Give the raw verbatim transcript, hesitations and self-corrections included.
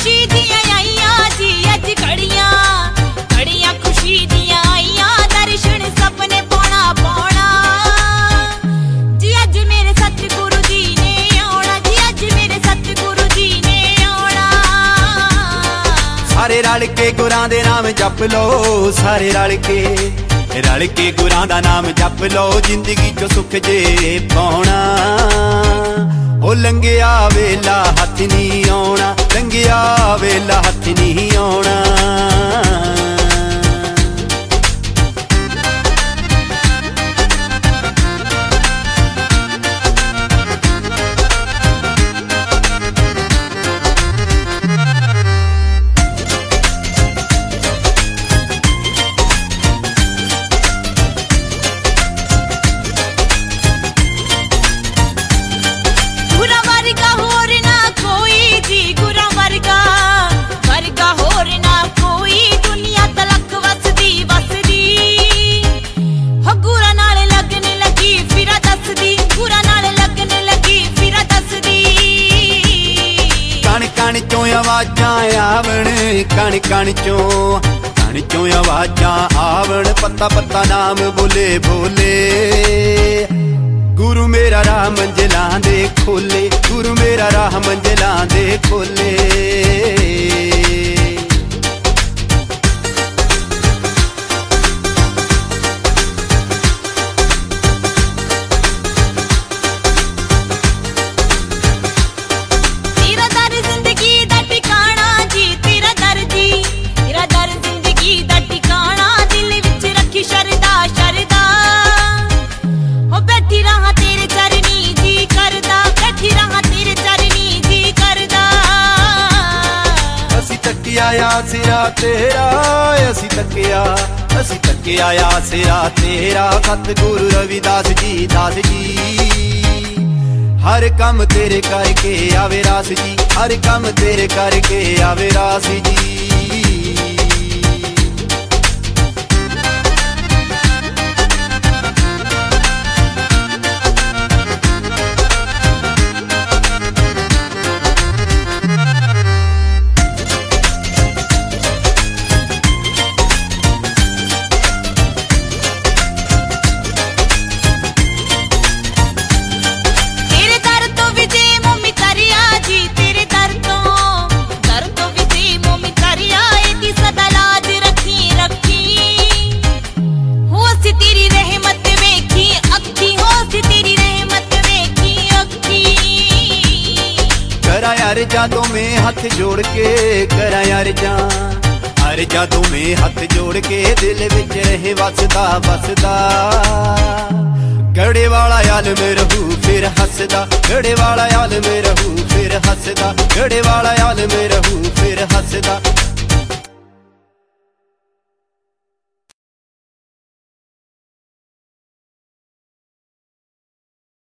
खुशी दियां आईयां जी अज घड़ियां घड़ियां खुशी दियां आईयां दर्शन सपने पौना पौना जी अज मेरे सतगुरु जी ने आउणा जी अज मेरे सतगुरु जी ने आउणा। सारे रल के गुरां दे नाम जप लो सारे रल के रल के गुरां दा नाम जप लो जिंदगी चो सुख जे पाउणा। ओ लंघिया वेला हथ नहीं आउणा लंघिया वेला हथ नहीं आउणा। कण चों आवाजां आवण कण कण चों कण चों आवाजां आवण पत्ता पत्ता नाम बोले बोले। गुरु मेरा राह मंजिलां दे खोले गुरु मेरा राह मंजिलां दे खोले। आया सिरा तेरा असी तकिया असी तकिया आया सिरा तेरा सतगुरु रविदास जी दास जी। हर काम तेरे करके आवे रास जी हर काम तेरे करके आवे रास जी। यार जादों में हाथ जोड़ के करा यार जा हर जादों में हाथ जोड़ के दिल विच रहे वसदा वसदा। गड़े वाला याल में रहू फिर हसदा गड़े वाला याल में रहू फिर हसदा गड़े वाला याल में रहू फिर हसदा।